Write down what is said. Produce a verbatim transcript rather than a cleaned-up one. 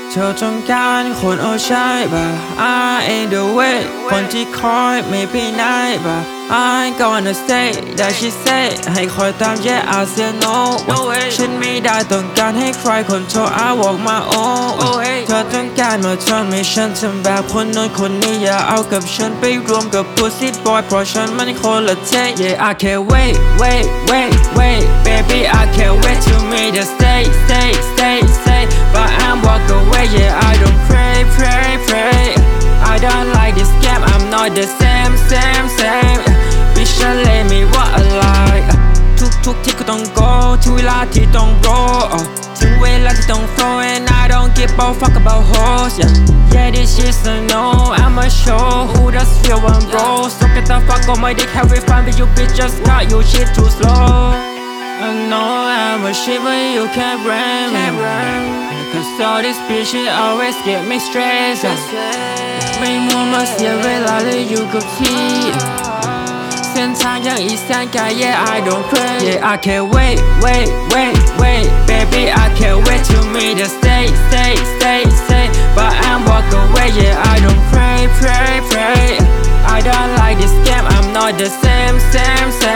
เธอต้องการคนเอาใช่ป่ะ I ain't the way คนที่คอยไม่ไปไหนป่ะ I ain't gonna stay ได้ she say ให้คอยตาม yeah I say no ฉันไม่ได้ต้องการให้ใครคนโทร I walk my own เธอต้องการมาทำให้ฉันทำแบบคนโน้นคนนี้อย่าเอากับฉันไปรวมกับ pussy boy เพราะฉันมันคนละเท yeah I can't wait wait wait wait baby I can't wait to me to stay stay stay stay but I'm walk away yeah I don't pray pray pray I don't like this game I'm not the same same same bitch let me what I like ทุกทุกที่ก็ต้อง go ถึงเวลาที่ต้อง roll ถึงเวลาที่ต้อง flow and I don't give a fuck about hoes yeah yeah this is a no I'ma show who does feel one bro so get the fuck on my dick have fun with you bitch just got you shit too slow I know I'm a shit but you can't blame me cause all this bitch shit always get me stressed ไม่มัวมาเสียเวลาเลยอยู่กับที่เส้นทางยังอีกแสนไกล yeah I don't pray yeah I can't wait wait wait wait baby I can't wait to me to stay stay stay stay but I'm walk away yeah I don't pray pray pray I don't like this game I'm not the same same same